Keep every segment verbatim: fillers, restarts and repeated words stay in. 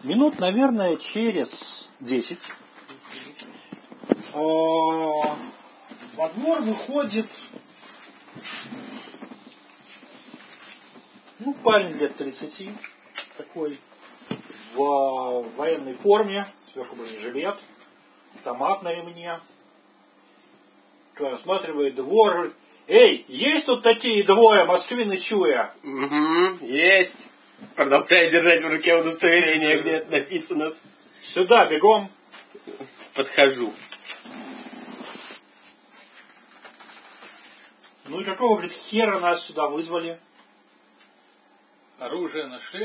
минут, наверное, через десять во двор выходит, ну, парень лет тридцати, такой, в военной форме, сверху бронежилет, автомат на ремне, осматривает двор, говорит: эй, есть тут такие двое, москвины чуя? Угу, есть. Продолжай держать в руке удостоверение, где это написано. Сюда, бегом. Подхожу. Ну и какого, говорит, хера нас сюда вызвали? Оружие нашли?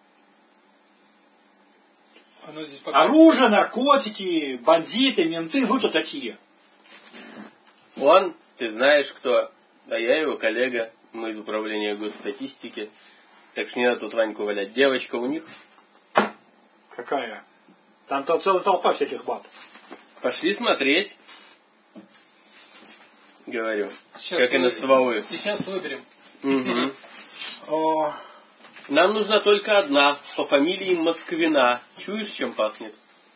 Оно здесь пока... Оружие, наркотики, бандиты, менты, вы кто такие? Он, ты знаешь кто? А я его коллега. Мы из управления госстатистики. Так что не надо тут Ваньку валять. Девочка у них. Какая? Там-то целая толпа всяких баб. Пошли смотреть. Говорю. Сейчас как вы... и на стволы. Сейчас выберем. Угу. О... Нам нужна только одна. По фамилии Москвина. Чуешь, чем пахнет?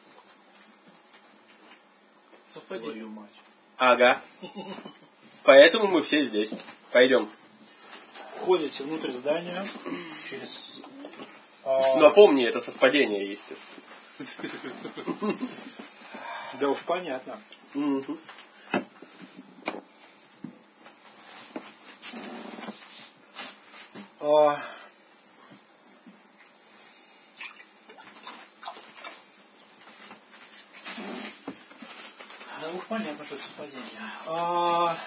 Совпадение. Ага. Поэтому мы все здесь. Пойдем. Входите внутрь здания. Через... Но помни, это совпадение, естественно. Да уж понятно. Угу. А... Да уж понятно, что это совпадение. А...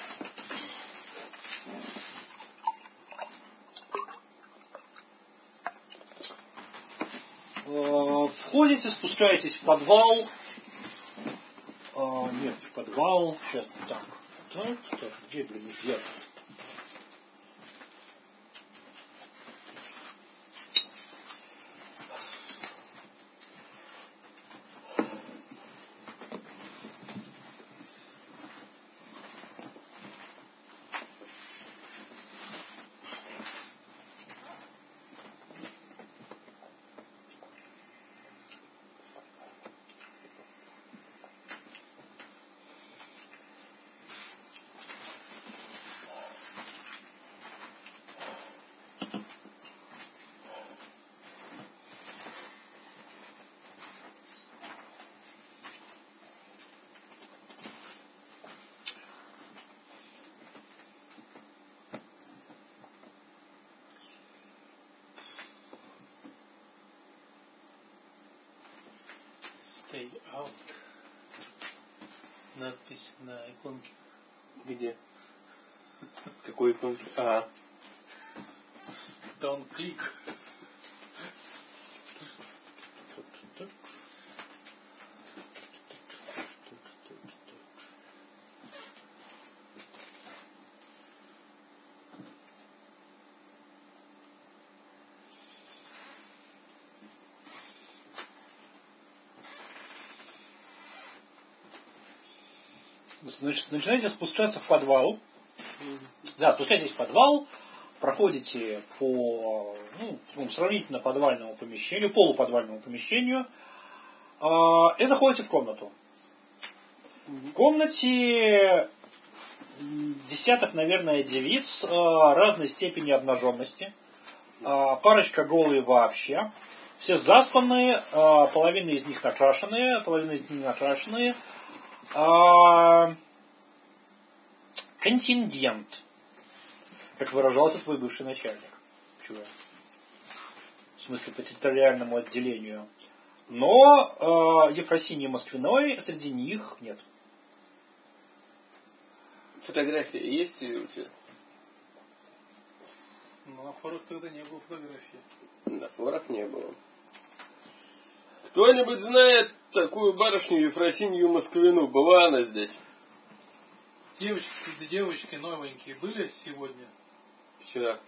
Входите, спускаетесь в подвал. А, нет, в подвал. Сейчас так. Так, так, где, блин, я? Stay out. Надпись на иконке. Где? Какой иконки? А. Down click. Значит, начинаете спускаться в подвал. Да, спускаетесь в подвал, проходите по ну, сравнительно подвальному помещению, полуподвальному помещению, и заходите в комнату. В комнате десяток, наверное, девиц разной степени обнаженности. Парочка голые вообще. Все заспанные, половина из них накрашенные, половина из них не накрашенные. Контингент, как выражался твой бывший начальник. Чего? В смысле, по территориальному отделению. Но э, Ефросинии Москвиной среди них нет. Фотография есть у тебя? Ну, на форах тогда не было фотографии. На форах не было. Кто-нибудь знает такую барышню Ефросинью Москвину? Была она здесь? Девочки, да девочки новенькие были сегодня? Вчера.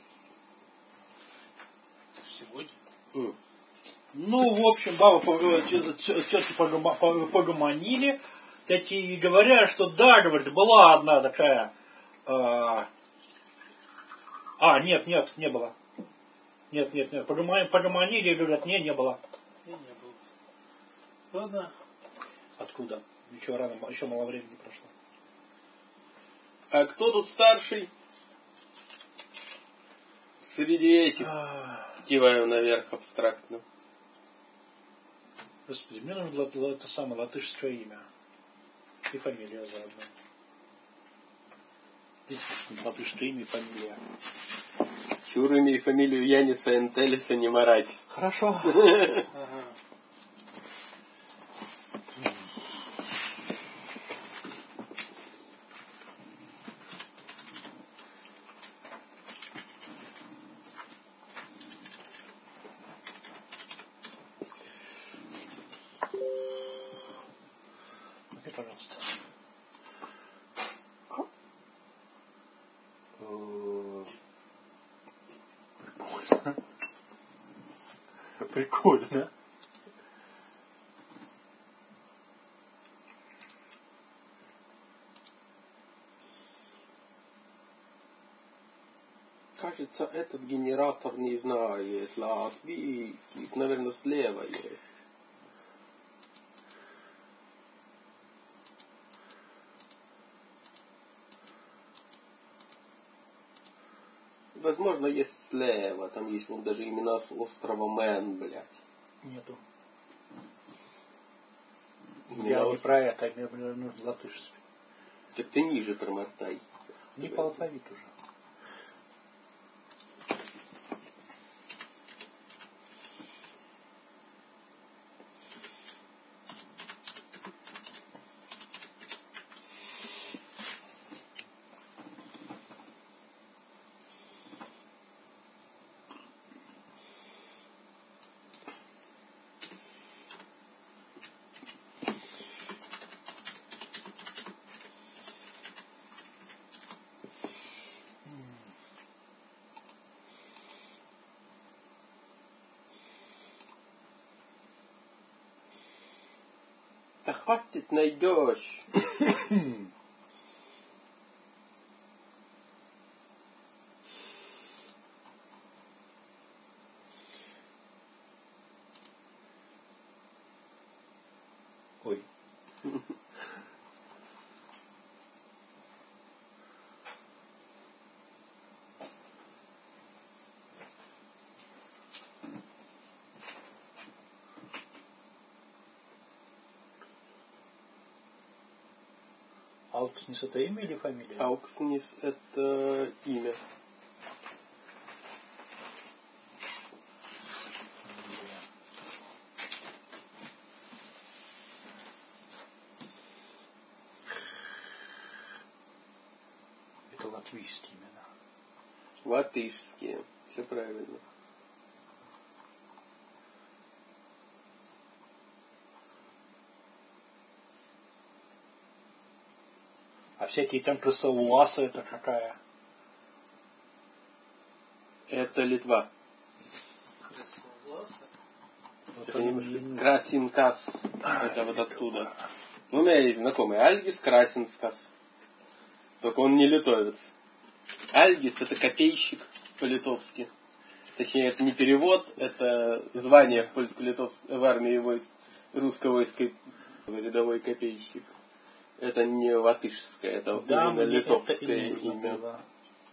Сегодня? Mm. Ну, в общем, бабы, тетки погомонили, такие, говоря, что да, говорит, была одна такая... Э, а, нет, нет, не было. Нет, нет, нет, погомонили, говорят, не, не было. И не было. Ладно. Откуда? Еще рано, еще мало времени прошло. А кто тут старший? Среди этих. Киваю наверх абстрактно. Господи, мне нужно лат- лат- это самое латышское имя. И фамилия заодно. Единственное, латышское имя и фамилия. Чур имя и фамилию Яниса Энтелиса не марать. Хорошо. Ага. Ну, пожалуйста. Прикольно. Прикольно. Кажется, этот генератор не знает латвийский. Наверное, слева есть. Возможно, есть слева. Там есть вон даже имена с острова Мэн, блядь. Нету. Имена Я не острова. про это, мне нужно латышский. Так ты ниже промотай. Не по алфавиту уже. Да хватит, найдешь. Ой. Аукснис это имя или фамилия? Аукснис это имя. Это латвийские имена. Латышские. Все правильно. А всякие там красоуасы это какая? Это Литва. Красовласа. Вот Это они немножко мне не- Красинкас. А, Это вот Литва. оттуда. Ну, у меня есть знакомый Альгис Красинскас. Только он не литовец. Альгис это копейщик по-литовски. Точнее, это не перевод, это звание в польско-литовской в армии войск русского войска рядовой копейщик. Это не латышское, это Да, именно мне это литовское и нужно имя. было.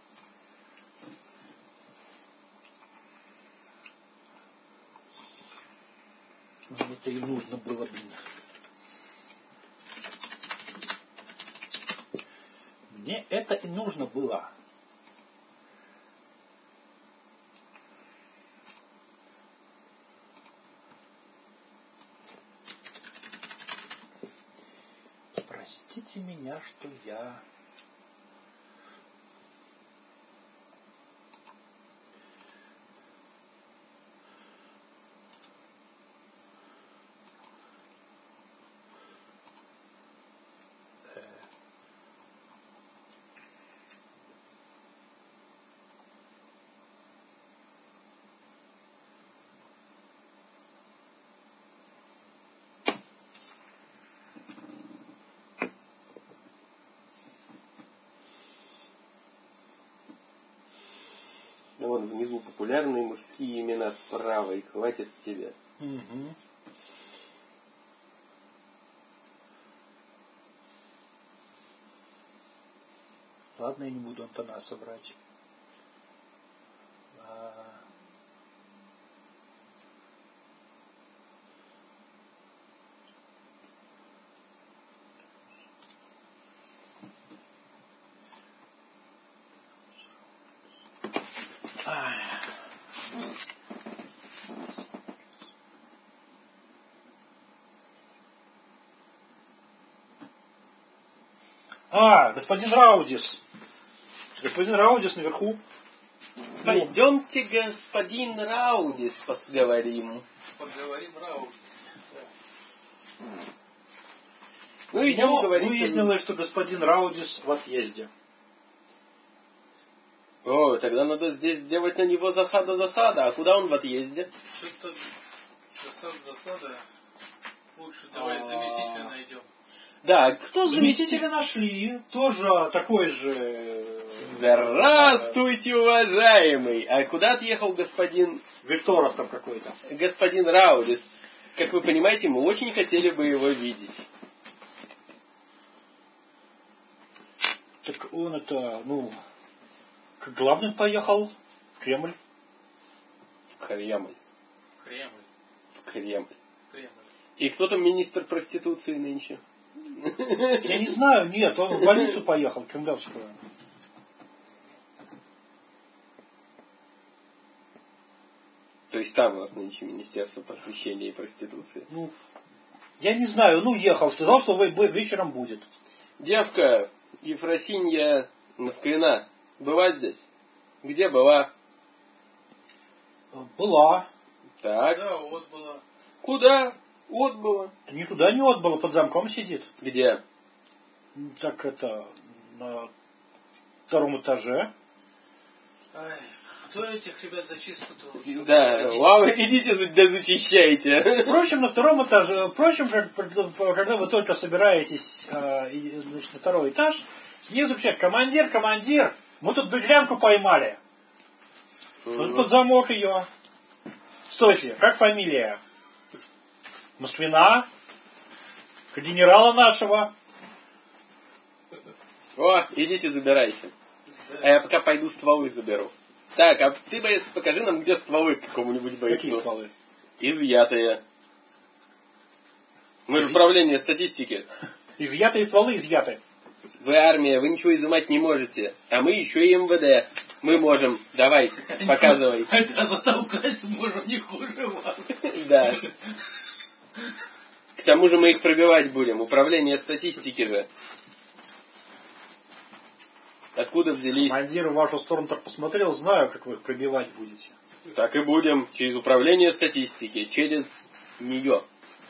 Мне это и нужно было, блин. Мне это и нужно было. Простите меня, что я... э, Ну, вон внизу популярные мужские имена справа, и хватит тебе. Угу. Ладно, я не буду Антонаса брать. А, господин Раудис. Господин Раудис наверху. Пойдемте, господин Раудис, поговорим. Поговорим Раудис. Да. Ну, идем Но говорить. Выяснилось, что господин Раудис в отъезде. О, тогда надо здесь сделать на него засада-засада. А куда он в отъезде? Что-то засада-засада. Лучше давай заместителя найдем. Да, кто Заместителя нашли. Тоже такой же... Здравствуйте, уважаемый! А куда отъехал господин... Викторос там какой-то. Господин Раудис. Как вы понимаете, мы очень хотели бы его видеть. Так он это, ну... Как главный поехал в Кремль. В Кремль. Кремль. В Кремль. Кремль. И кто там министр проституции нынче? Я не знаю, нет, он в больницу поехал, кремлевскую. То есть там у нас нынче Министерство просвещения и проституции. Ну, я не знаю, ну ехал, сказал, что вечером будет. Девка Ефросинья Москвина была здесь? Где была? Была. Так. Да, вот была. Куда? Отбыла. Никуда не отбыла, под замком сидит. Где? Так это, на втором этаже. Ай, кто этих ребят зачистку-то? Да, ладно, идите, да зачищайте. Впрочем, на втором этаже, впрочем, когда вы только собираетесь э, значит, на второй этаж, снизу кричат: командир, командир, мы тут беглянку поймали. Вот под замок ее. Стойте, как фамилия? Москвина? Генерала нашего? О, идите забирайте. А я пока пойду стволы заберу. Так, а ты, боец, покажи нам, где стволы к какому-нибудь бойцу. Какие стволы? Изъятые. Мы же управление статистики. Изъятые стволы изъяты. Вы армия, вы ничего изымать не можете. А мы еще и эм вэ дэ. Мы можем. Давай, показывай. А зато украсть можем не хуже вас. Да. К тому же мы их пробивать будем. Управление статистики же. Откуда взялись? Командир в вашу сторону так посмотрел, знаю, как вы их пробивать будете. Так и будем. Через управление статистики. Через нее.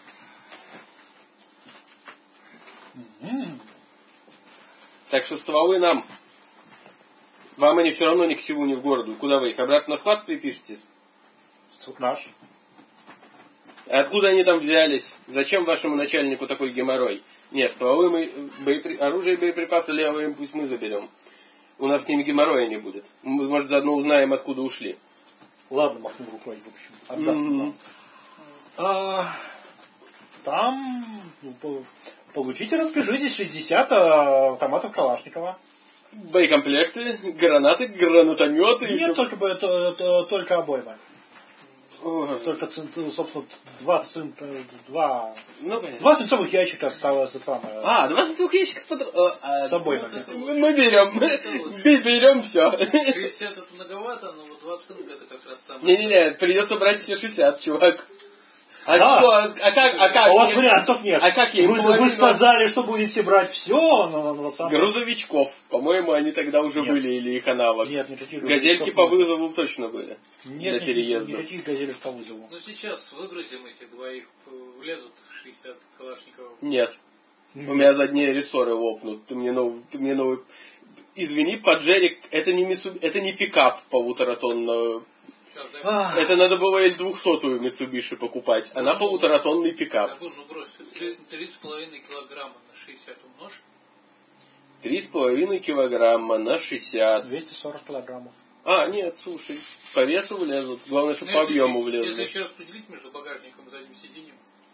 Mm-hmm. Так что стволы нам. Вам они все равно ни к селу, ни в городу. Куда вы их? Обратно на склад припишете? Наш. А откуда они там взялись? Зачем вашему начальнику такой геморрой? Нет, стволы мы, боепри... оружие и боеприпасы левые пусть мы заберем. У нас с ними геморроя не будет. Мы, может, заодно узнаем, откуда ушли. Ладно, махну рукой, в общем. Отдаст mm-hmm. вам. А, там ну, получите, распишитесь, шестьдесят автоматов Калашникова. Боекомплекты, гранаты, гранатометы. Нет, все... только, это, это, только обойма. Ой. Только, собственно, два, два, ну, два свинцовых ящика с, с, с, а, два свинцовых ящика с, под... а, с обоймами. Мы берем, мы берем все. шестьдесят это многовато, но вот два цинка это как раз самое. Не-не-не, придется брать все шестьдесят, чувак. А да. что, а как, а как? У вас вариантов нет. А как я вы, половину... вы сказали, что будете брать все, но, но самое... Грузовичков. По-моему, они тогда уже нет. были, или их аналог. Нет, никаких газельки по вызову точно были. Нет, для переезда. Никаких газелек по вызову. Ну сейчас выгрузим этих двоих, влезут шестьдесят калашниковых. Нет. Нет. У меня задние рессоры лопнут. Ты мне новый... Ты мне новый... Извини, Паджерик, это не, Митсу... это не пикап полуторатонного. А, это надо было эль двухсотую Mitsubishi покупать. Она ну, полуторатонный пикап. Забыл, ну брось, три с половиной килограмма на шестьдесят умножь. Три с половиной килограмма на шестьдесят. двести сорок килограммов. А, нет, слушай, по весу влезут. Главное, чтобы ну, по объему влезут. Если еще распределить между багажником и задним сиденьем.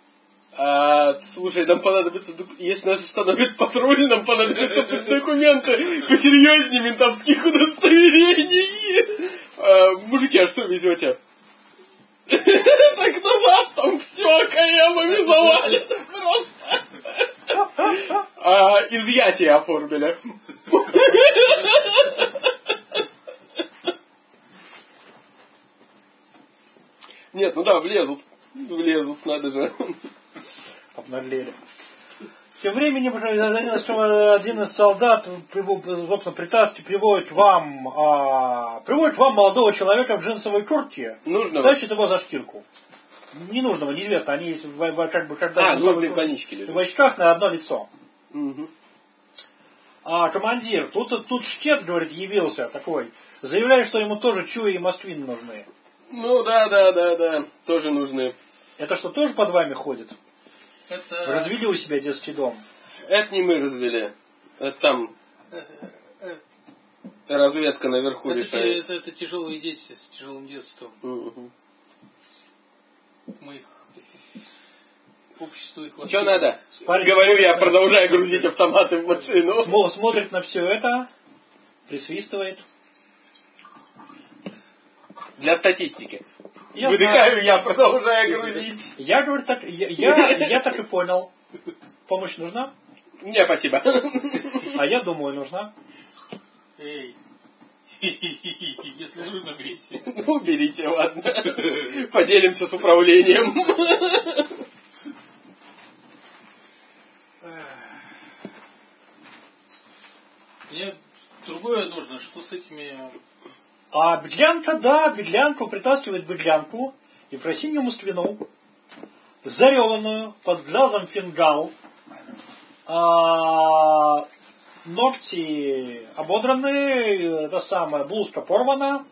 А, слушай, нам понадобится, если нас остановит патруль, нам понадобятся документы посерьезнее ментовских удостоверений. А, мужики, а что везете? Так назад там все КМами завалено просто. А, изъятие оформили. Нет, ну да, влезут. Влезут, надо же. Обнаглели. Тем временем один из солдат, собственно, притаски приводит вам, а, приводит вам молодого человека в джинсовой куртке. Нужного? Тащит его за шкирку. Ненужного, неизвестно. Они как бы когда а, нужные больнички лежат. В очках на одно лицо. Угу. А командир, тут, тут Штет, говорит, явился такой. Заявляет, что ему тоже Чуи и Москвин нужны. Ну да, да, да, да. Тоже нужны. Это что, тоже под вами ходит? Это... Развели у себя детский дом? Это не мы развели. Это там разведка наверху это, решает. Это, это тяжелые дети с тяжелым детством. Угу. Мы их... Общество их Что надо? Спарить Говорю я, продолжая грузить автоматы в машину. Смотрит на все это, присвистывает. Для статистики. Я Выдыхаю знаю. я, продолжая грузить. Я говорю так, я, я, я так и понял. Помощь нужна? Не, спасибо. А я думаю, нужна. Эй. Если нужно, берите. Ну, берите, ладно. Поделимся с управлением. Мне другое нужно, что с этими... А беглянка, да, беглянку, притаскивает беглянку, Ефросинью Москвину, зареванную, под глазом фингал, а, ногти ободранные, это самое, блузка порвана,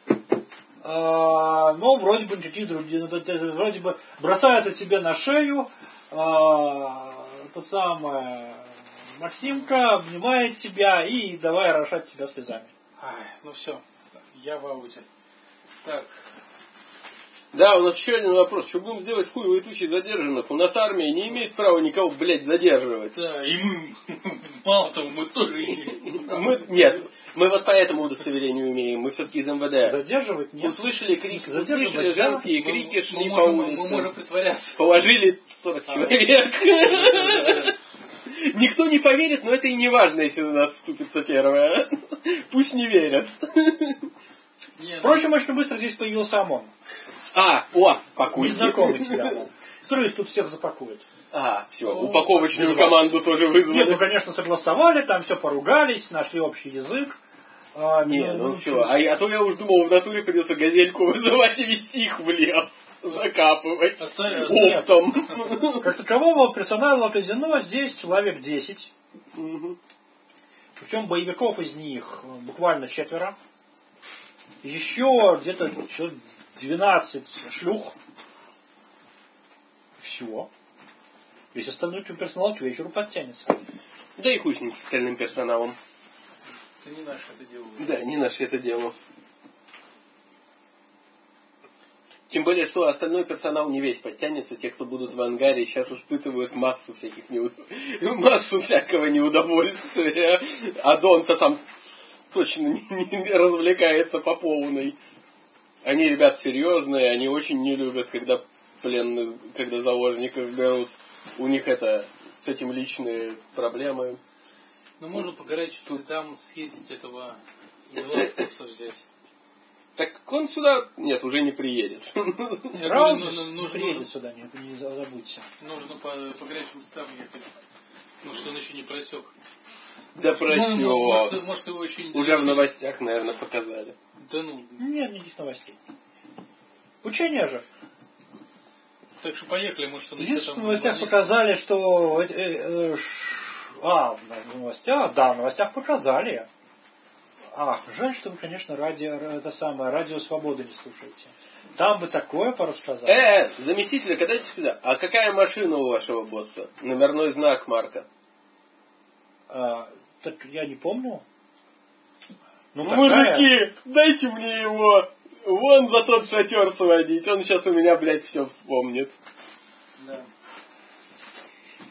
а, но вроде бы никаких других, вроде бы бросается себе на шею, а, это самое, Максимка обнимает себя и давай орошать себя слезами. Ай, ну все. Я в ауте. Так. Да, у нас еще один вопрос. Что будем сделать с хуевой тучей задержанных? У нас армия не имеет права никого, блядь, задерживать. Да, и мы, мало того, мы тоже имеем. Мы, нет, мы вот по этому удостоверению имеем. Мы все-таки из МВД. Задерживать нет. Услышали крики, услышали Задерживать, женские да? крики, Мы, шли мы по можем, улице. мы можем притворяться. Положили сорок А. человек. Никто не поверит, но это и не важно, если у нас вступится первое. Пусть не верят. Не, Впрочем, очень быстро здесь появился ОМОН. А, о, пакуйте. Незнакомый тебе ОМОН. Который их тут всех запакует. А, все, Ну, упаковочную без вас. команду тоже вызвали. Нет, ну, конечно, согласовали, там все поругались, нашли общий язык. А, Не, ну, ну, ну все. А, а то я уж думал, в натуре придется газельку вызывать и везти их в лес. Закапывать. Оставь, оптом. Как такового персонального казино здесь человек десять. Угу. Причем боевиков из них буквально четверо. Еще где-то человек двенадцать шлюх. Всего. Весь остальной персонал к вечеру подтянется. Да и хуй с ним, с остальным персоналом. Это не наше это дело. Да, не наше это дело. Тем более, что остальной персонал не весь подтянется. Те, кто будут в ангаре, сейчас испытывают массу всяких неуд... массу всякого неудовольствия. А Дон-то там точно не, не развлекается по полной. Они, ребят, серьезные, они очень не любят, когда пленных, когда заложников берут. У них это с этим личные проблемы. Ну, можно по горячим следам съездить этого Веласкеса взять. Так он сюда, нет, уже не приедет. Раудис ну, ну, нужно- приедет сюда, не, не забудьте. Нужно по, по горячим следам ехать. Ну, что он еще не просек. Да просек. Ну, может, может, его еще не Уже в донесли. новостях, наверное, показали. Да ну, Нет никаких новостей. Учение же. так что поехали, может, он еще Единственное, там... в новостях больнице. показали, что... э, э, ш- А, в новостях, да, в новостях показали. Ах, жаль, что вы, конечно, радио, это самое, радио Свободы не слушаете. Там бы такое порассказали. Э, заместитель, когда идите сюда? А какая машина у вашего босса? Номерной знак, марка. А, так я не помню. Ну, Мужики, дайте мне его. Вон за тот шатер сводить. Он сейчас у меня, блядь, все вспомнит. Да.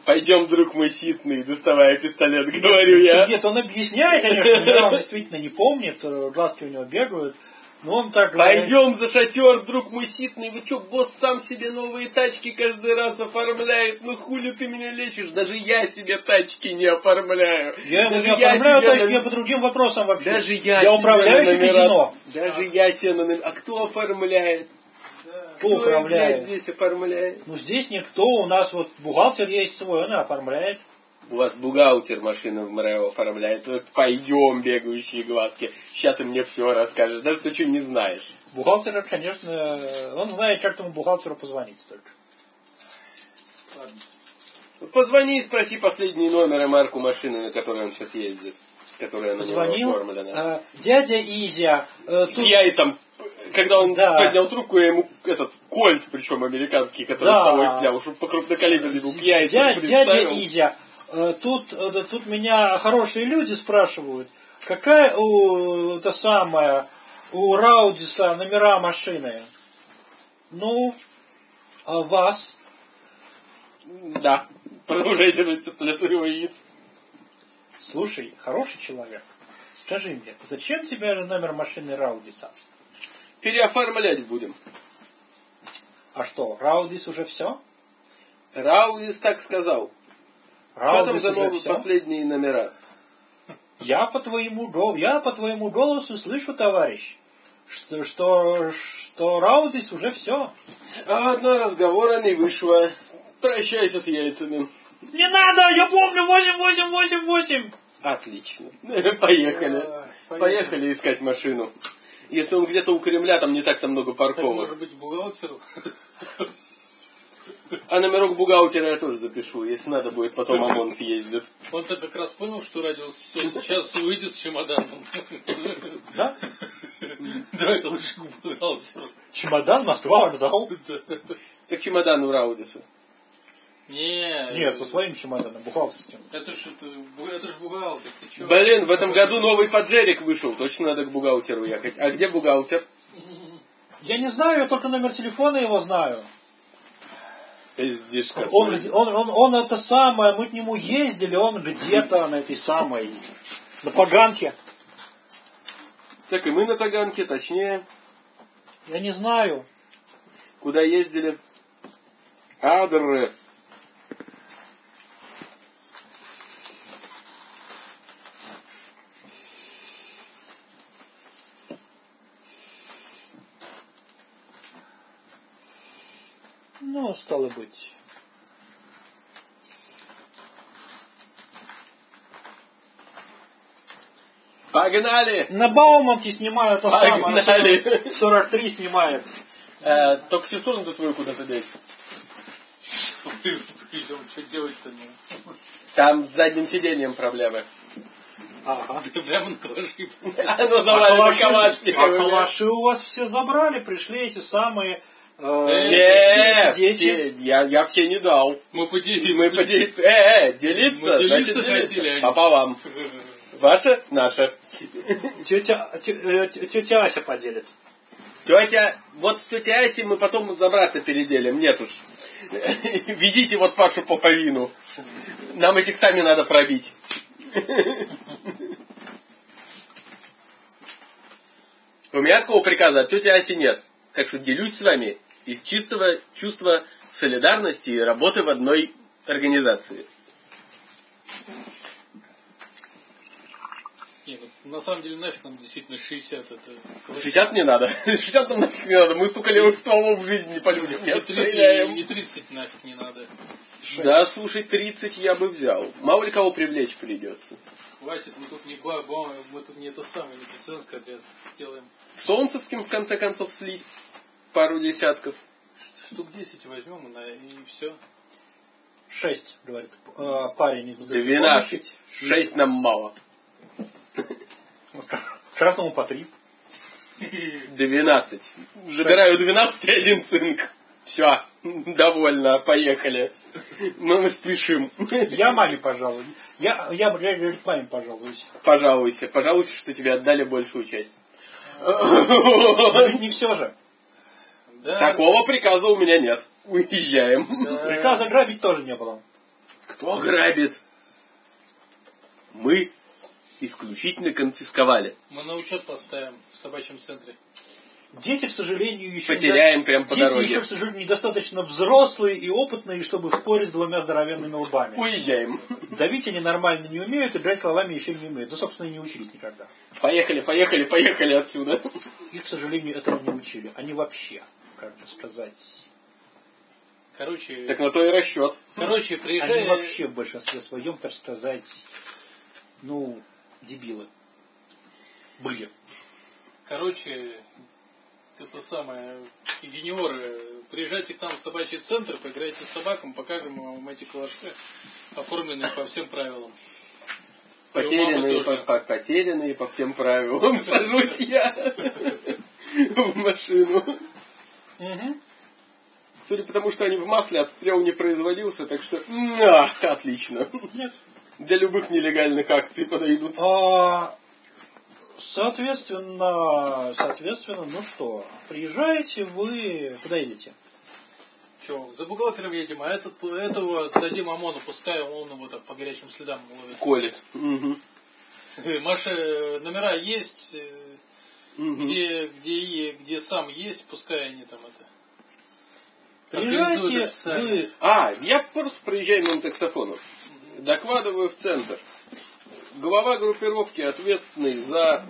Пойдем, друг мой ситный, доставая пистолет, говорю я. Нет, он объясняет, конечно, номера он действительно не помнит, глазки у него бегают. Но он так Пойдем за шатер, друг мой ситный. Вы что, босс сам себе новые тачки каждый раз оформляет? Ну хули ты меня лечишь? Даже я себе тачки не оформляю. Я Даже не я оформляю себе тачки, на... я по другим вопросам вообще. Даже я, я управляющий номера... казино. Даже а. я себе на номера... А кто оформляет? Да. Кто, кто управляет? Блядь, здесь оформляет? Ну здесь никто. У нас вот бухгалтер есть свой, он оформляет. У вас бухгалтер машину в МРЭО оформляет. Вот пойдем, бегающие глазки. Сейчас ты мне все расскажешь. Даже ты что не знаешь. Бухгалтер, конечно, он знает, как тому бухгалтеру позвонить только. Ладно. Позвони и спроси последний номер и марку машины, на которой он сейчас ездит. Которая на него оформлена. Э, дядя Изя. Э, тут... Яйцам. Когда он да. поднял трубку, я ему этот кольт, причем американский, который да. с того снял, чтобы по крупнокалиберный был к яйцам представил. Дядя Изя. Тут, тут меня хорошие люди спрашивают, какая у, это самое, у Раудиса номера машины? Ну, а вас? Да, продолжай держать пистолет у его яиц. Слушай, хороший человек, скажи мне, зачем тебе же номер машины Раудиса? Переоформлять будем. А что, Раудис уже все? Раудис так сказал. Что там за новые последние номера? Я по твоему, я по твоему голосу слышу, товарищ, что, что, что Раудис уже все. А одна разговора не вышло. Прощайся с яйцами. Не надо, я помню, восемь, восемь, восемь, восемь. Отлично. Поехали. Поехали искать машину. Если он где-то у Кремля, там не так-то много парковок. Может быть, бухгалтеру? А номерок бухгалтера я тоже запишу. Если надо будет, потом ОМОН съездит. Он-то как раз понял, что радиус сейчас выйдет с чемоданом. Да? Давай-ка лучше к бухгалтеру. Чемодан, Москва, вокзал. Так чемодан у Раудиса. Нет. Нет, со своим чемоданом, бухгалтерским. Это ж, это, это ж бухгалтер. Ты чё? Блин, в этом году новый поджерик вышел. Точно надо к бухгалтеру ехать. А где бухгалтер? Я не знаю, я только номер телефона его знаю. Пиздишка. Он, он, он, он это самое, мы к нему ездили, он где-то на этой самой, на Таганке. Так и мы на Таганке, точнее. Я не знаю. Куда ездили? Адрес. Ну, стало быть. Погнали! На Бауманке снимают то Погнали. самое. сорок три снимает. Э, только сестру твою куда-то деть. Что делать-то? Там с задним сиденьем проблемы. Ага. Ты прямо на калаши. Ну давай на Калашникове. А калаши у вас все забрали, пришли эти самые... Нет, я, я все не дал. Мы поделили. Мы поделили. Э, э, делиться, Мы значит делиться делиться. хотели, Пополам. Ваша, наша. Тетя, тетя Ася поделит. Тетя, вот с тетей Асей мы потом за брата переделим. Нет уж. Везите вот Пашу Поповину. Нам этих сами надо пробить. У меня такого приказа от тети Аси нет. Так что делюсь с вами из чистого чувства солидарности и работы в одной организации. Не, ну, на самом деле нафиг нам действительно шестьдесят это... шестьдесят не надо. шестьдесят нам нафиг не надо. Мы, сука, левых стволов в жизни по людям не отстреляем. И тридцать нафиг не надо. шесть. Да, слушай, тридцать я бы взял. Мало ли кого привлечь придется. Хватит, мы тут не ба, мы тут не это самое, не партизанский отряд делаем. В Солнцевском, в конце концов, слить пару десятков. Штук десять возьмем и все. Шесть, говорит э, парень из Двенадцать. Шесть нам мало. Каждому по три. Двенадцать. Забираю двенадцать и один цинк. Все, довольно, поехали. Но мы спешим. Я маме пожалуй. Я, я, я, я маме пожалуюсь. Пожалуйся. Пожалуйся, что тебе отдали большую часть. Но ведь не все же. Да. Такого приказа у меня нет. Уезжаем. Да. Приказа грабить тоже не было. Кто грабит? Мы исключительно конфисковали. Мы на учет поставим в собачьем центре. Дети, к сожалению, еще... Потеряем не... прямо по Дети дороге. еще, к сожалению, недостаточно взрослые и опытные, чтобы спорить с двумя здоровенными лбами. Уезжаем. Давить они нормально не умеют, играть словами еще не умеют. Да, собственно, и не учились никогда. Поехали, поехали, поехали отсюда. Их, к сожалению, этого не учили. Они вообще, как бы сказать... Короче... Так на то и расчет. Короче, приезжай... Они вообще в большинстве своем, так сказать, ну, дебилы. Были. Короче, это самое, юниоры, приезжайте к нам в собачий центр, поиграйте с собаками, покажем вам эти калаши, оформленные по всем правилам. Потерянные по, по, потерянные по всем правилам. Сажусь я в машину. Угу. Судя по тому, что они в масле, отстрел не производился, так что а, отлично. Нет. Для любых нелегальных акций подойдут. А, соответственно, соответственно, ну что, приезжаете вы, куда едете? Че, за бухгалтером едем, а этот, этого сдадим ОМОНу, пускай он его так по горячим следам ловит. Колет. Угу. Маша, номера есть, Угу. где, где, где сам есть, пускай они там это... Приезжаете вы... А, я просто проезжаю мимо таксофонов. Докладываю в центр. Глава группировки, ответственный за...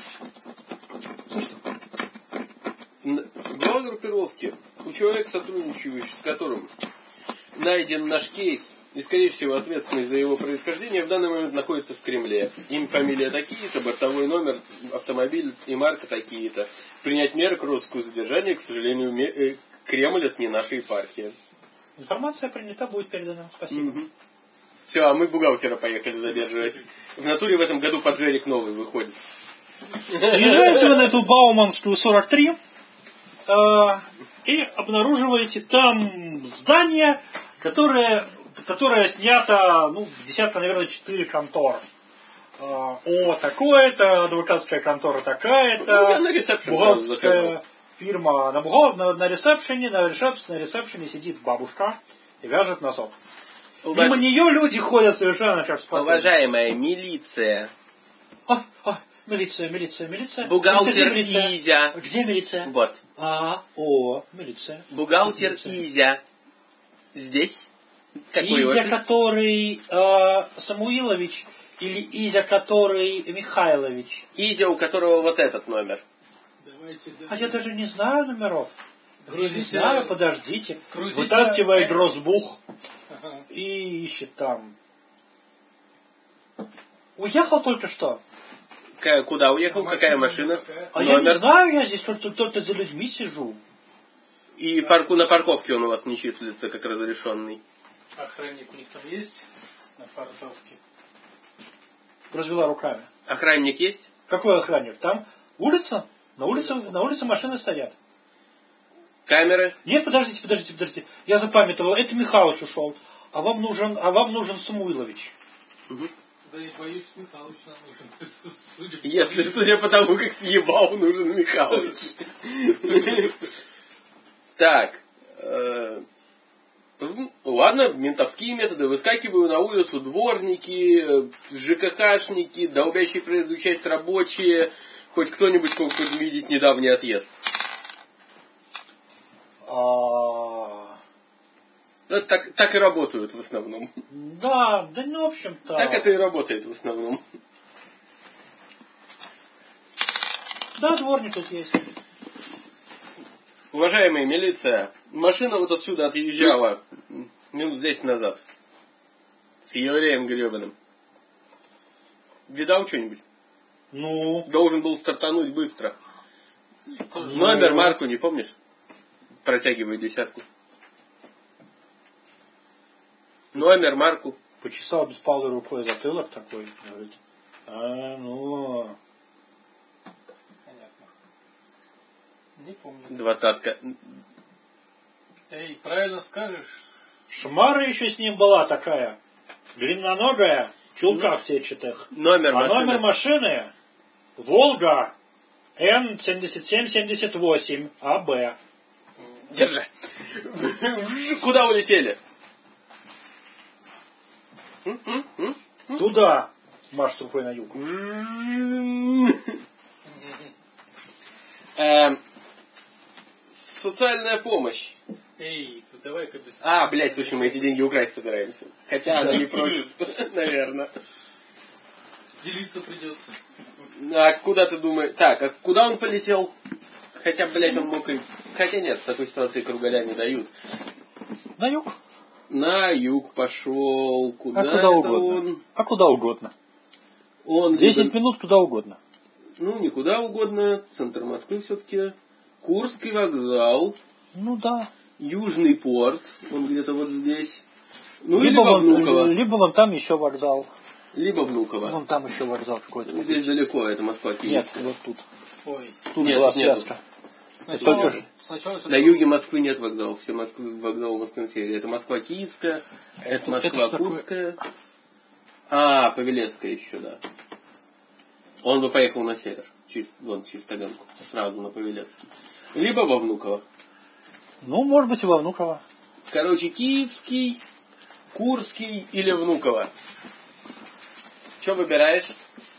Глава группировки, у человека, сотрудничающий с которым найден наш кейс, и, скорее всего, ответственный за его происхождение, в данный момент находится в Кремле. Имя, фамилия такие-то, бортовой номер, автомобиль и марка такие-то. Принять меры к розыску задержания, к сожалению, Кремль — это не наша епархия. Информация принята, будет передана. Спасибо. Угу. Все, а мы бухгалтера поехали задерживать. В натуре в этом году поджерик новый выходит. Приезжаете вы на эту Бауманскую сорок три э, и обнаруживаете там здание, которое, которое снято, ну, десятка, наверное, четыре конторы. Э, о, такое-то, адвокатская контора такая-то, ну, я на ресепшн бухгалтерская фирма на, бухгал... на, на ресепшене, на ресепшене, на ресепшене сидит бабушка и вяжет носок. Уваж... Мимо нее люди ходят совершенно как спокойно. Уважаемая милиция. А, а, милиция, милиция, милиция. Бухгалтер милиция, Изя. Где милиция? Вот. А, о, милиция. Бухгалтер милиция. Изя. Здесь? Какой Изя, офис? который э, Самуилович, или Изя, который Михайлович? Изя, у которого вот этот номер. Давайте, да. А я даже не знаю номеров. Грузите, не знаю, подождите. грузите, Вытаскивает э, грозбух Ага. и ищет там. Уехал только что. К- куда уехал? А Какая машина машина? какая? А я Номер. не знаю, я здесь только, только за людьми сижу. И парку на парковке он у вас не числится как разрешенный. Охранник у них там есть на парковке? Развела руками. Охранник есть? Какой охранник? Там улица? На улице, на улице машины стоят. Камеры? Нет, подождите, подождите, подождите. Я запамятовал. Это Михалыч ушел. А вам нужен, а вам нужен Самуилович. Угу. Да я боюсь, Михалыч нам нужен. Судя по Если, всему. судя по тому, как съебал, нужен Михалыч. Так. э, в- Ладно, ментовские методы. Выскакиваю на улицу дворники, э, ЖКХшники, долбящие проезжую часть рабочие. Хоть кто-нибудь хоть видеть недавний отъезд. А, Ну, так, так и работают в основном. да, да, ну, в общем-то. Так это и работает в основном. Да, дворник тут есть. Уважаемая милиция, машина вот отсюда отъезжала минут десять назад. С евреем гребаным. Видал что-нибудь? Ну. Должен был стартануть быстро. ну, Номер, марку не помнишь? Протягиваю десятку. Номер, марку. Почесал беспалой рукой затылок такой. Говорит. А, ну. Понятно. Не помню. Двадцатка. Эй, правильно скажешь. Шмара еще с ним была такая. Длинноногая. В чулках сетчатых. Номер А машины. номер машины Волга Н семьдесят семь семьдесят восемь АБ. Держи. Куда улетели? Туда машет рукой на юг. Эм, Социальная помощь. Эй, давай-ка без... А, блядь, точно, мы эти деньги украсть собираемся. Хотя она не против, наверное. Делиться придется. А куда ты думаешь? Так, а куда он полетел? Хотя, блядь, он мог и... Хотя нет, в такой ситуации кругаля не дают. На юг. На юг пошел. Куда, А куда это угодно. он? А куда угодно. Он Десять где-то- минут куда угодно. Ну, никуда угодно. Центр Москвы все-таки. Курский вокзал. Ну да. Южный порт. Он где-то вот здесь. Ну, либо, или во вон, Внуково. либо вон там еще вокзал. Либо Внуково. Вон там еще вокзал какой-то. Здесь далеко, это Москва, Нет, Киевская. вот тут. Ой. Тут Нет, была тут нету. связка. Сначала, Только же. сначала все На юге Москвы нет вокзалов. Все Москвы, вокзалы Москвы на севере. Это Москва Киевская, это, Это- Москва это что Курская. А, Павелецкая еще, да. Он бы поехал на север. Через, вон, через Таганку. Сразу на Павелецкий. Либо во Внуково. Ну, может быть, и во Внуково. Короче, Киевский, Курский или Внуково. Что выбираешь?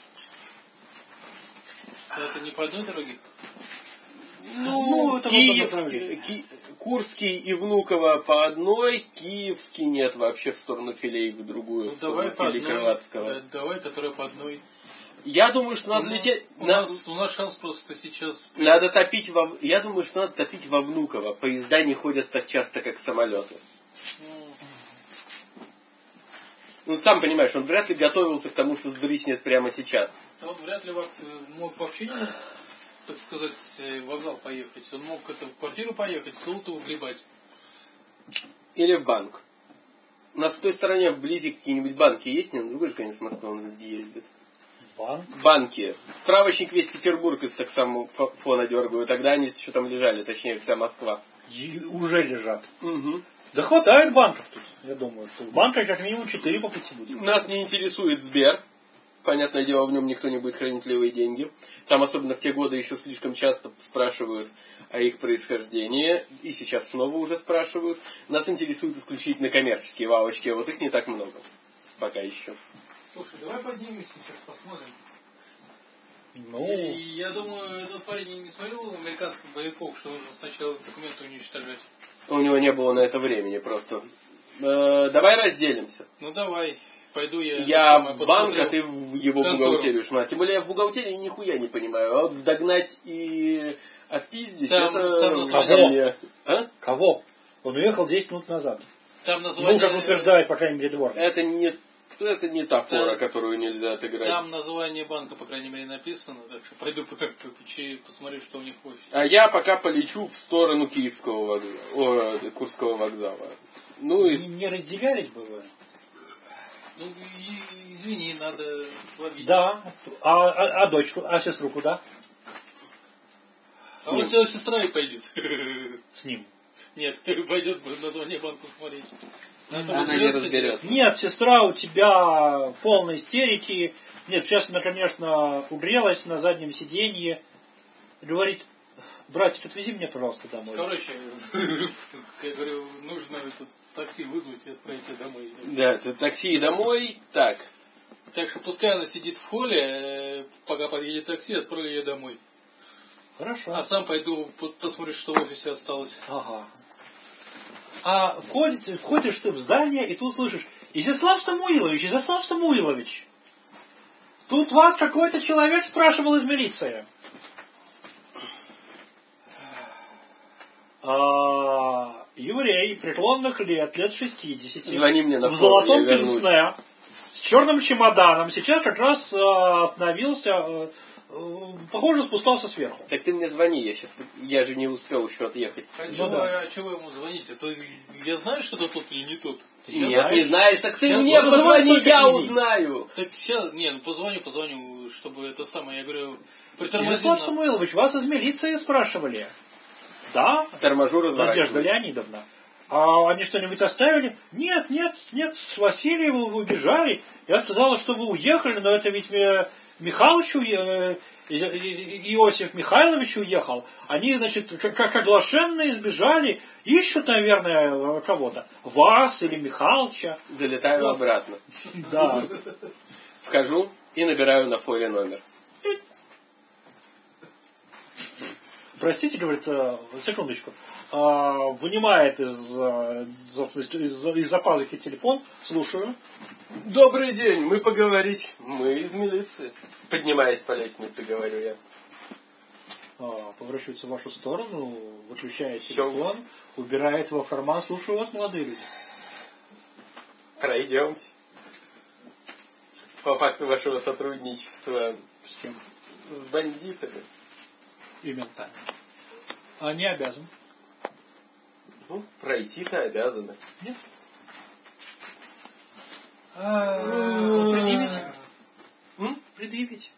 Это не по одной дороге? Ну, это в одном Киевский, направлении. Ки- Курский и Внуково по одной, Киевский нет вообще в сторону Филей, в другую, Ну, в давай сторону по Филей одной. Крылатского. Да, давай, которая по одной. Я думаю, что надо Ну, лететь... У, на- нас, у нас шанс просто сейчас... Надо топить во... Я думаю, что надо топить во Внуково. Поезда не ходят так часто, как самолеты. Ну, Ну, сам понимаешь, он вряд ли готовился к тому, что сдриснет прямо сейчас. а он вряд ли во- мог вообще не мог, так сказать, в вокзал поехать. Он мог это, в квартиру поехать, золото выгребать. Или в банк. У нас в той стороне вблизи какие-нибудь банки есть? Не, на другой же конец Москвы он ездит. Банк. Банки. Справочник весь Петербург из так самого фо- фона дергаю. Тогда они еще там лежали, точнее, вся Москва. И уже лежат. Угу. Да хватает банков тут, я думаю. Тут банка как минимум четыре по пути будет. Нас не интересует Сбер. Понятное дело, в нем никто не будет хранить левые деньги. Там, особенно в те годы, еще слишком часто спрашивают о их происхождении. И сейчас снова уже спрашивают. Нас интересуют исключительно коммерческие валочки, а вот их не так много. Пока еще. Слушай, давай поднимемся сейчас, посмотрим. Ну, И я думаю, этот парень не смотрел американских боевиков, что нужно сначала документы уничтожать. У него не было на это времени просто. Э, давай разделимся. Ну давай, пойду я... Я самое в банк, посмотрю. а ты в его контору. бухгалтерию шмат. Тем более я в бухгалтерии нихуя не понимаю. А вот догнать и отпиздить, Там- это там название- надо мне. А? кого? Он уехал десять минут назад. Там Ну, название... как утверждает, по крайней мере, двор. Это не, это не та фора, Там- которую нельзя отыграть. Там название банка, по крайней мере, написано, так что пойду по- по- почи- посмотрю, что у них в офисе. А я пока полечу в сторону Киевского вокзала, о, Курского вокзала. Ну, и Не, не разделялись бы вы? Ну, и- извини, надо ловить. Да. А, а, а дочку, а сестру куда? А вот тебя сестра и пойдет. С ним. Нет, пойдет название банка смотреть. Она не разберется. Нет, сестра у тебя в полной истерике. Нет, сейчас она, конечно, угрелась на заднем сиденье. Говорит, братик, отвези меня, пожалуйста, домой. Короче, я говорю, нужно это такси вызвать и отправить ее домой. да, это такси и домой. Так, Так что пускай она сидит в холле, э, пока подъедет такси, отправлю ее домой. Хорошо. А сам пойду по- посмотрю, что в офисе осталось. Ага. А входишь, входишь ты в здание, и тут слышишь, Изяслав Самуилович, Изяслав Самуилович, тут вас какой-то человек спрашивал из милиции. А, еврей преклонных лет, лет шестидесяти, звони мне на в форум, золотом я вернусь. пенсне, с черным чемоданом, сейчас как раз а, остановился, а, а, похоже, спускался сверху. Так ты мне звони, я сейчас, я же не успел еще отъехать. А, Ну чего, да. а чего ему звонить? Это я знаю, что это тот или не тот. Нет, знаешь? не знаешь, так ты Сейчас мне он называет позвони, только я Изи. узнаю. Так сейчас, не, ну позвоню, позвоню, чтобы это самое, я говорю, притормози. Изяслав на- Самуилович, вас из милиции спрашивали. Да, Торможу, Надежда разворачиваюсь. Леонидовна. А они что-нибудь оставили? Нет, нет, нет, с Васильева вы убежали. Я сказала, что вы уехали, но это ведь э, Михалычу, э, И- И- Иосиф Михайлович уехал, они, значит, как как оглашенные сбежали, ищут, наверное, кого-то. Вас или Михалыча. Залетаю Вот. обратно. Да. Вхожу и набираю на форе номер. Простите, говорит, э, секундочку. А, вынимает из, э, из, из, из-за пазухи телефон, слушаю. Добрый день, мы поговорить. Мы из милиции. Поднимаясь по лестнице, говорю я. А, поворачивается в вашу сторону, выключает Щелк. телефон, убирает его в карман. Слушаю вас, молодые люди. Пройдемте. По факту вашего сотрудничества С кем? с бандитами. И ментами. А не обязан. Ну, пройти-то обязаны. Нет. А, предъявите. М? Предъявите.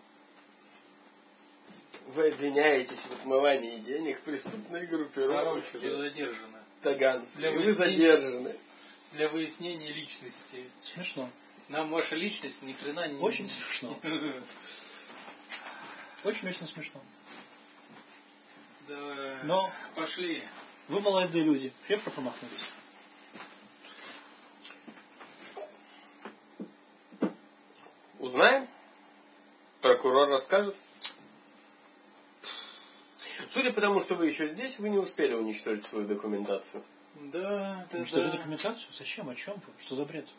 Вы обвиняетесь в отмывании денег преступной группировки. Короче, вы задержаны. Таганцы. Для И вы выяснения- задержаны. Для выяснения личности. Смешно. Нам ваша личность ни хрена не... Очень смешно. Очень-очень смешно. Да. Но Пошли. вы молодые люди. Крепко промахнулись. Узнаем? Прокурор расскажет? Судя по тому, что вы еще здесь, вы не успели уничтожить свою документацию. Да, да, Что за да. документацию? Зачем? О чем вы? Что за бред?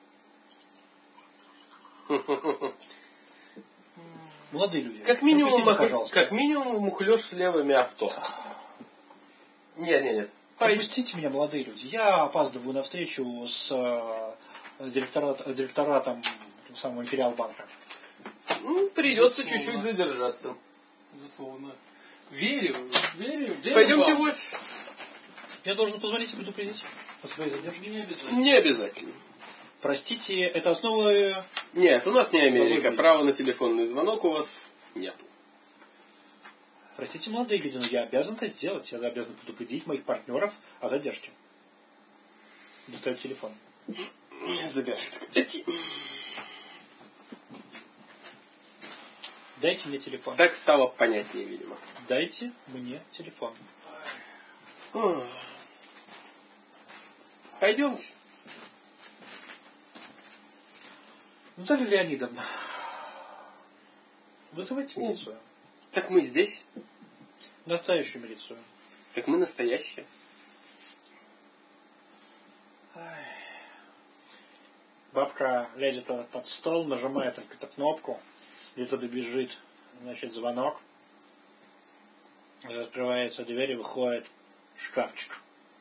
Молодые люди. Как минимум, пропустите, мах- пожалуйста. как минимум мухлёж с левыми авто. Нет, нет, нет. Пой- Пропустите меня, молодые люди. Я опаздываю на встречу с э, директорат- директоратом этого самого Империал банка. Ну, придется Безусловно. чуть-чуть задержаться. Безусловно. Верю, верю. верю Пойдемте вам. в офис. Я должен позвонить и предупредить о своей задержке. Не обязательно. Не обязательно. Простите, это основы... Нет, у нас не Америка. Давай. Права на телефонный звонок у вас нет. Простите, молодые люди, но я обязан это сделать. Я обязан предупредить моих партнеров о задержке. Достаю телефон. Забирайте. Эти. Дайте мне телефон. Так стало понятнее, видимо. Дайте мне телефон. Ох. Пойдемте. Наталья Леонидовна, вызывайте О. милицию. Так мы здесь. Настоящую милицию. Так мы настоящие. Бабка лезет под под стол, нажимает на какую-то кнопку, где-то добежит, значит, звонок. Открывается дверь и выходит шкафчик.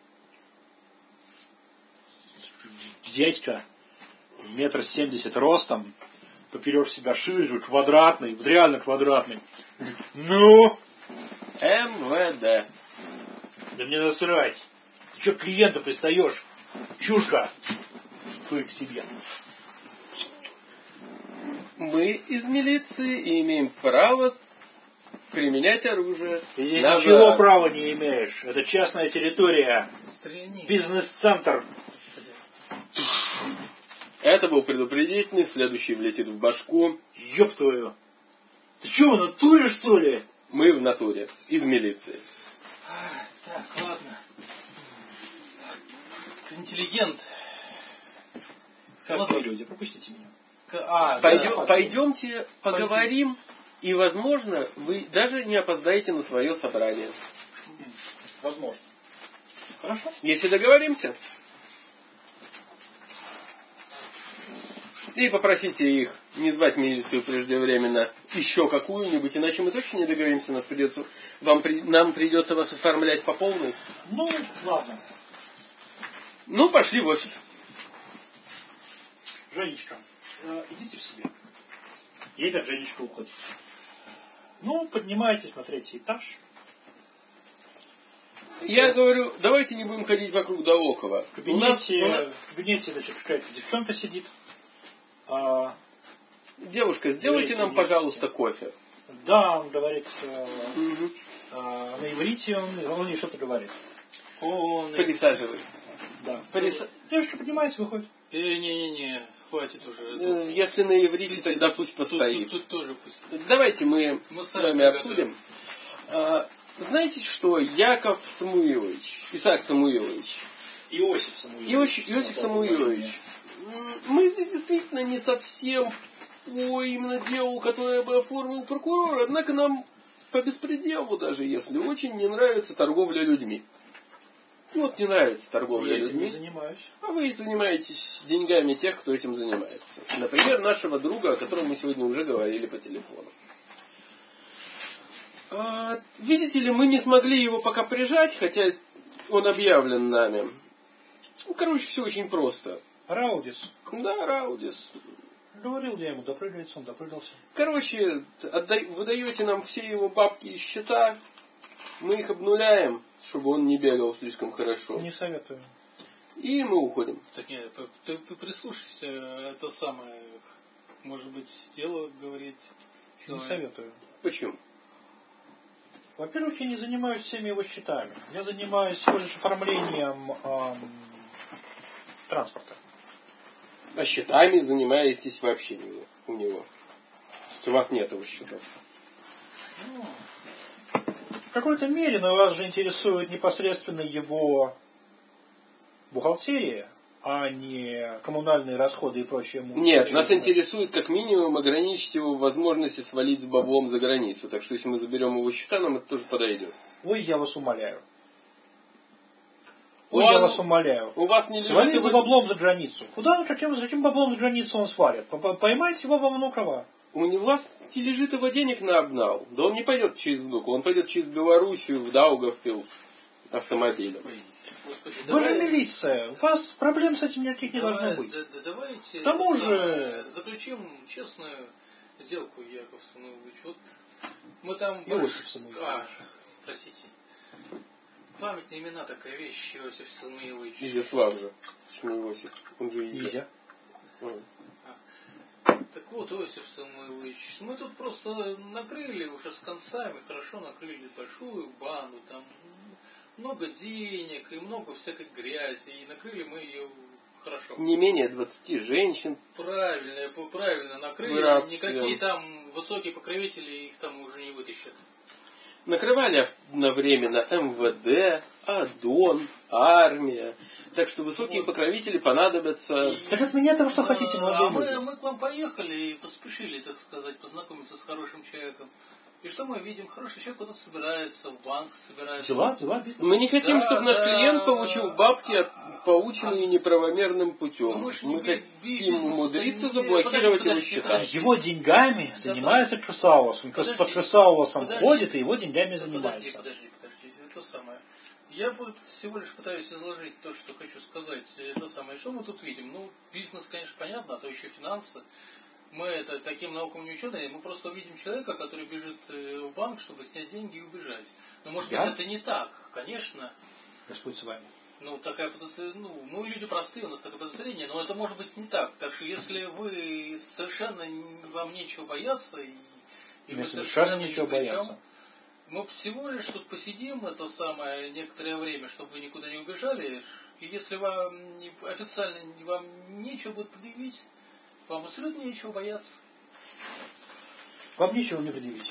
Дядька, метр семьдесят ростом, поперек себя шире, квадратный, вот реально квадратный. Ну, МВД. да мне насрать. Ты что к клиенту пристаешь? Чушка. Фу, к себе. Мы из милиции и имеем право применять оружие. Ты здесь на ничего вас. права не имеешь. Это частная территория. Стрельни. Бизнес-центр. Это был предупредительный, следующий влетит в башку. Ёб твою. Ты что, в натуре, что ли? Мы в натуре, из милиции. А, так, ладно. Ты интеллигент. Как Молодые вас? люди, пропустите меня. К- А, Пойдем- да. пойдемте поговорим, и, возможно, вы даже не опоздаете на свое собрание. Возможно. Хорошо. Если договоримся. И попросите их не звать милицию преждевременно еще какую-нибудь, иначе мы точно не договоримся, нас придется, вам, при- нам придется вас оформлять по полной. Ну, ладно. Ну, пошли в офис. Женечка, э, идите в себе. И так Женечка уходит. Ну, поднимайтесь на третий этаж. Я говорю, давайте не будем ходить вокруг да около. В У нас, кабинете, у нас- в кабинете значит, какая-то девчонка сидит. А, Девушка, сделайте нам, Давайте пожалуйста, кофе. да, он говорит э, Угу. э, на иврите, он, он ей что-то говорит. Он... Присаживай. Да. Порис... Девушка поднимается, выходит. Э, не-не-не, хватит уже. Э, Если на иврите, тогда пусть постоит. Тут, тут, тут тоже пусть. Давайте мы, Мы с сами вами обсудим. А, знаете что, Яков Самуилович, Исаак Самуилович, Иосиф Самуилович. Иосиф, Иосиф Самуилович, мы здесь действительно не совсем по именно делу, которое бы оформил прокурор, однако нам по беспределу даже, если очень не нравится торговля людьми. Ну вот не нравится торговля Я этим людьми. не занимаюсь. А вы занимаетесь деньгами тех, кто этим занимается. Например, нашего друга, о котором мы сегодня уже говорили по телефону. А, видите ли, мы не смогли его пока прижать, хотя он объявлен нами. Ну, короче, все очень просто. Раудис. Да, Раудис. Говорил я ему, допрыгается, он допрыгался. Короче, отдай, вы даете нам все его бабки и счета, мы их обнуляем, чтобы он не бегал слишком хорошо. Не советую. И мы уходим. Так нет, ты, ты прислушайся, это самое, может быть, дело говорить. Не человек. советую. Почему? Во-первых, я не занимаюсь всеми его счетами. Я занимаюсь всего лишь оформлением эм, транспорта. А счетами занимаетесь вообще не вы, у него. То есть у вас нет его счетов. Ну, в какой-то мере, но вас же интересует непосредственно его бухгалтерия, а не коммунальные расходы и прочее. Нет, нас интересует как минимум ограничить его возможности свалить с баблом за границу. Так что если мы заберем его счета, нам это тоже подойдет. Ой, я вас умоляю. Ой, Он- я вас умоляю. У вас не лежит Свалить его- за баблом за границу. Куда он, каким, за каким баблом за границу он свалит? По- Поймайте его во внуково. У него- у вас не лежит его денег на обнал. Да он не пойдет через внуку, он пойдет через Белоруссию в Даугавпилс автомобилем. Господи, Вы же давай- милиция. У вас проблем с этим никаких не давай- должно быть. да- да- давайте К тому это же- самое, заключим честную сделку, Яков Самуилович. Вот мы там... Иосиф больше- Самуилович. А, простите. Памятные имена, такая вещь, Иосиф Самуилович. Изяслав же. Почему Иосиф? Он же Изя. Изя. М. Так вот, Иосиф Самуилович, мы тут просто накрыли уже с концами, хорошо накрыли большую банду, там много денег и много всякой грязи, и накрыли мы ее хорошо. Не менее двадцати женщин. Правильно, правильно накрыли, Братством. никакие там высокие покровители их там уже не вытащат. Накрывали одновременно эм вэ дэ, АДОН, армия. Так что высокие Вот. покровители понадобятся. И- Так от меня-то вы что А, хотите, а молодые мы, люди? мы к вам поехали и поспешили, так сказать, познакомиться с хорошим человеком. И что мы видим? Хороший человек куда-то собирается, в банк собирается. Дела, дела, бизнес. Мы не хотим, Да, чтобы наш да. клиент получил бабки, от- полученные неправомерным путем. Ну, мы ж не Мы би- би- хотим бизнес- умудриться не- заблокировать подожди, его подожди, счета. подожди. Его деньгами занимается Крысаус. Он просто Подожди. под Крысаусом Подожди. ходит и его деньгами Подожди, занимается. подожди, подожди, это самое. Я вот всего лишь пытаюсь изложить то, что хочу сказать. Это самое. Что мы тут видим? Ну, бизнес, конечно, понятно, а то еще финансы. Мы это таким наукам не ученые, мы просто видим человека, который бежит э, в банк, чтобы снять деньги и убежать. Но может Я? быть это не так, конечно. Господь с вами. Ну, такая подозр- ну, мы люди простые, у нас такое подозрение, но это может быть не так. Так что если вы совершенно н- вам нечего бояться, и, и Мне вы совершенно ни нечего при чем, бояться. мы всего лишь тут посидим это самое некоторое время, чтобы вы никуда не убежали. И если вам не- официально вам нечего будет предъявить, вам абсолютно нечего бояться. Вам нечего мне предъявить.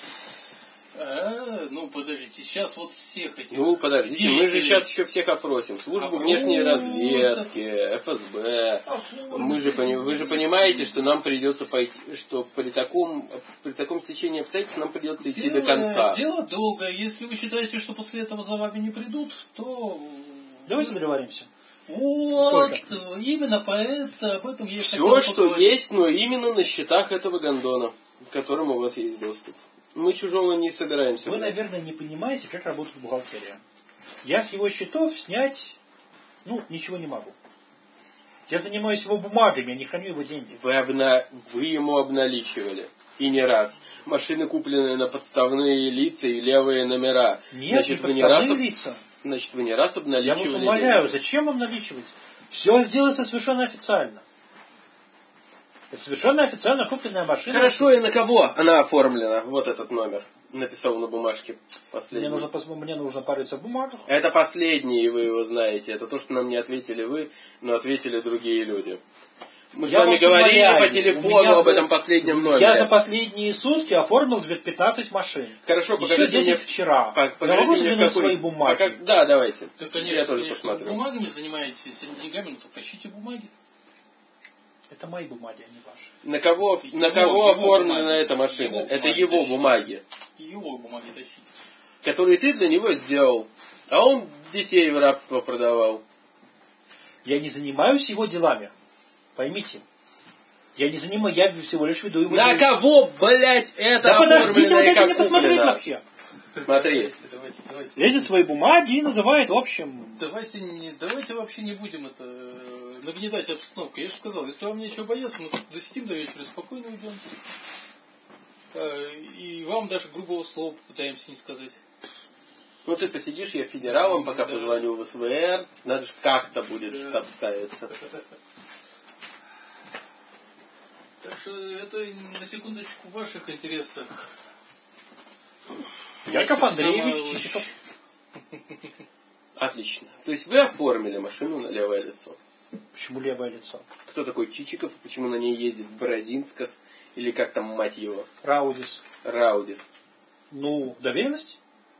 А, ну подождите, сейчас вот всех этих. Ну, подождите, мы же деятелей- сейчас еще всех опросим. Службу Опросим. внешней разведки, эф эс бэ. Мы же, пони- вы же понимаете, что нам придется пойти, что при таком, при таком стечении обстоятельств нам придется идти Дело, до конца. дело долгое. Если вы считаете, что после этого за вами не придут, то... Давайте договоримся. Вот, именно поэтому об этом я и Все, хотел что поговорить. есть, но именно на счетах этого гондона, к которым у вас есть доступ. Мы чужого не собираемся. Вы, брать. наверное, не понимаете, как работает бухгалтерия. Я с его счетов снять, ну, ничего не могу. Я занимаюсь его бумагами, я не храню его деньги. Вы, обна... вы ему обналичивали. И не раз. Машины, купленные на подставные лица и левые номера. Нет, Значит, не вы не раз... подставные об- лица. Значит, вы не раз Я обналичивали. вас умоляю, деньги. зачем вам наличивать? Все делается совершенно официально. Это совершенно официально купленная машина. Хорошо, и на кого она оформлена? Вот этот номер. написал на бумажке последний. Мне нужно, пос- мне нужно порыться в бумагах. Это последний, и вы его знаете. Это то, что нам не ответили вы, но ответили другие люди. Мы Я с вами вас говорили умоляю, по у телефону меня об был- этом последнем номере. Я за последние сутки оформил пятнадцать машин. Хорошо, Еще покажите десять мне вчера. По- Я покажите могу мне, в задвинуть какой- свои бумаги? пока- Да, давайте. Да, конечно, Я тоже конечно. посмотрю. Бумагами занимаетесь, если не деньгами, ну, то тащите бумаги. Это мои бумаги, а не ваши. На кого, Его- на кого его оформлена бумаги. эта машина? Его Это бумаги его тащите. бумаги, И его бумаги тащите. которые ты для него сделал. А он детей в рабство продавал. Я не занимаюсь его делами. Поймите. Я не занимаюсь, я всего лишь веду его На дело. кого, блядь, это Да подождите, оформлено вы и дайте как мне посмотреть куплено? вообще. Смотри. Давайте, давайте, давайте. Лезет в свои бумаги и называет в общем. Давайте, не, давайте вообще не будем это э, нагнетать обстановку. Я же сказал, если вам нечего бояться, мы тут досидим до вечера, спокойно уйдем. Э, И вам даже грубого слова попытаемся не сказать. Ну ты посидишь, я федералом, пока Да. позвоню в СВР. Надо же как-то будет Да. обставиться. Так что это на секундочку в ваших интересах. Яков Василий Андреевич Самойлович. Чичиков. Отлично. То есть вы оформили машину на левое лицо. Почему левое лицо? Кто такой Чичиков, почему на ней ездит Бразинскас, или как там мать его, Раудис. Раудис. Ну, доверенность?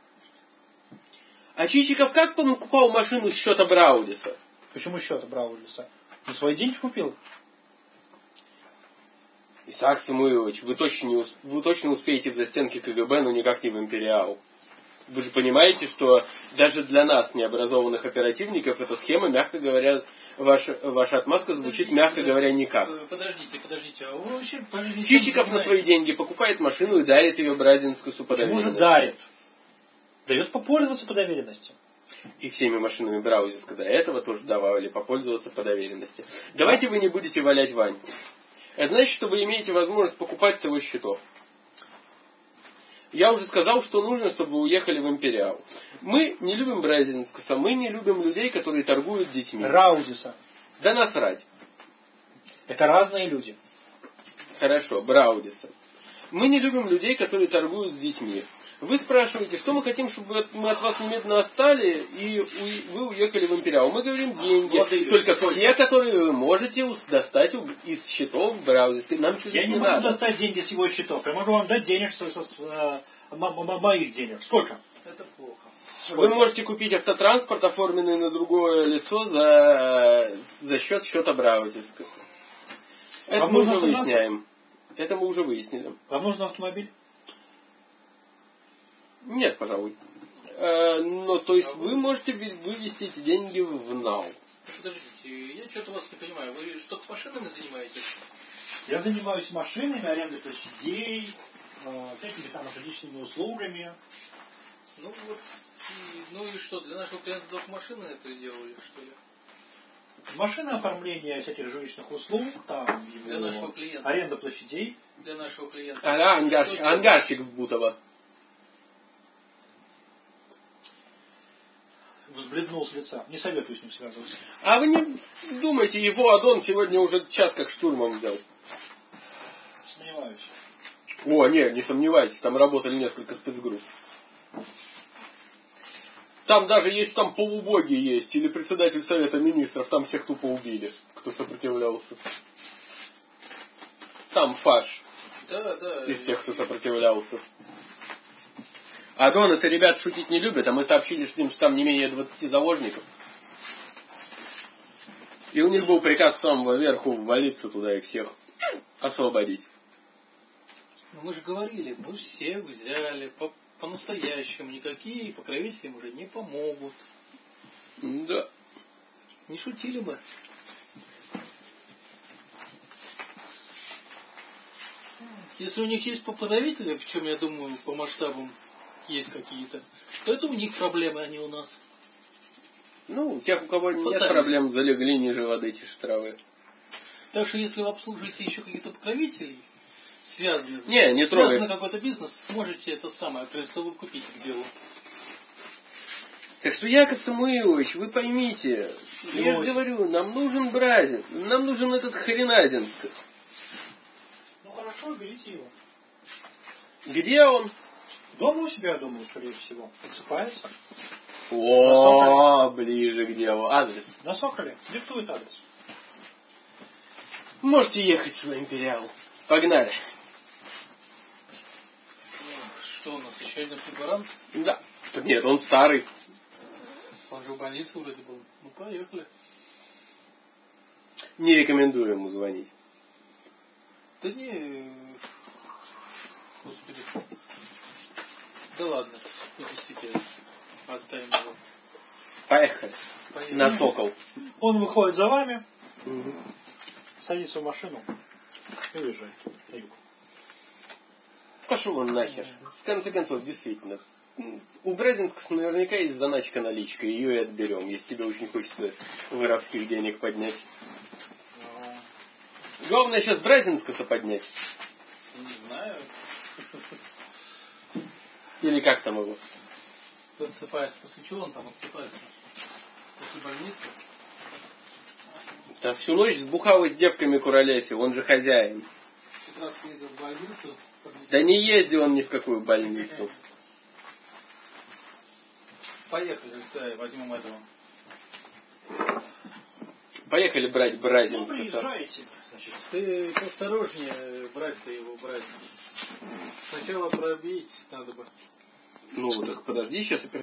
А Чичиков как покупал машину с счета Браудиса? Почему счет Раудиса? Ну, свои деньги купил. Исаак Самуилович, вы точно, не, ус- вы точно успеете в застенки КГБ, но никак не в Империал. Вы же понимаете, что даже для нас, необразованных оперативников, эта схема, мягко говоря, ваша, ваша отмазка звучит, Подождите, мягко подождите, говоря, никак. э, Подождите, подождите. А вы вообще по жизни чем Чичиков на занимаетесь? свои деньги покупает машину и дарит ее Бразинскусу по Почему же доверенности. дарит? Дает попользоваться по доверенности. И всеми машинами Браузиска до этого тоже давали попользоваться по доверенности. Давайте вы не будете валять Ваньку. Это значит, что вы имеете возможность покупать с его счетов. Я уже сказал, что нужно, чтобы вы уехали в Империал. Мы не любим Бразинскаса, мы не любим людей, которые торгуют детьми. Раудиса. Да насрать. Это разные люди. Хорошо, Браудиса. Мы не любим людей, которые торгуют с детьми. Вы спрашиваете, что мы хотим, чтобы мы от вас немедленно отстали, и у- вы уехали в Империал. Мы говорим деньги. Владимир, Только сколько? все, которые вы можете ус- достать у- из счетов Браудиска. Нам чужих Я не не могу надо. достать деньги с его счетов. Я могу вам дать денег со, со- с, э, мо- мо- моих денег. Сколько? Это плохо. Вы можете купить автотранспорт, оформленный на другое лицо, за, за счет счета Браудиска. Это Вам мы нужен уже автотранспорт? выясняем. Это мы уже выяснили. Вам нужен автомобиль? Нет, пожалуй. Э, но то есть вы можете ви- вывести эти деньги в нал. Подождите, я что-то вас не понимаю. Вы что-то с машинами занимаетесь? Я занимаюсь машинами, арендой площадей, э, всякими там различными услугами. Ну вот, и- ну и что, для нашего клиента только машины это делали, что ли? Машины оформления всяких жилищных услуг, там его Для нашего клиента. аренда площадей. Для нашего клиента. Ага, ангарчик, Что делать? ангарчик в Бутово. Взбледнул с лица. Не советую с ним связываться. А вы не думайте, его Адон сегодня уже час как штурмом взял. Сомневаюсь. О, не, не сомневайтесь, там работали несколько спецгрупп. Там даже есть там полубоги есть, или председатель Совета Министров, там всех тупо убили, кто сопротивлялся. Там фарш Да, да. из тех, кто сопротивлялся. Адон, это ребят шутить не любят, а мы сообщили, что им что там не менее двадцати заложников. И у них был приказ с самого верху ввалиться туда и всех освободить. Ну, мы же говорили, мы всех взяли по- по-настоящему. Никакие покровители им уже не помогут. Да. Не шутили бы. Если у них есть покровители, в чем, я думаю, по масштабам есть какие-то, то это у них проблемы, а не у нас. Ну, у тех, у кого нет Фатально. проблем, залегли ниже воды тише травы. Так что если вы обслуживаете еще каких-то покровителей, связанных, Не, не трогай. связанный какой-то бизнес, сможете это самое крыльцо выкупить к делу. Так что, Яков Самуилович, вы поймите, я же Иосиф. говорю, нам нужен Бразин, нам нужен этот Хреназинск. Ну хорошо, берите его. Где он? Дома у себя, я думаю, скорее всего. Отсыпается. О, ближе к делу. Адрес. На Соколе. Диктует адрес. Можете ехать в Империал. Погнали. Что у нас, еще один фигурант? Да. Так нет, он старый. Он же в больнице вроде был. Ну, поехали. Не рекомендую ему звонить. Да не... Господи. Да ладно. Ну, действительно. Оставим его. Поехали. Поехали. На Сокол. Он выходит за вами, Угу. садится в машину и уезжает на юг. Пошел он нахер. В конце концов, действительно. У Бразинска наверняка есть заначка наличка, ее и отберем, если тебе очень хочется воровских денег поднять. Ну, Главное сейчас Бразинскаса поднять. не знаю. Или как там его? Кто отсыпается? После чего он там отсыпается? После больницы? Да всю ночь сбухал с девками куролесил, он же хозяин. Как раз ездил в больницу. Да не ездил он ни в какую больницу. Поехали, да, возьмем этого. Поехали брать Ну, Бразинскаса. приезжаете, значит. Ты поосторожнее брать-то его брать. Сначала пробить надо бы. Ну, так подожди, сейчас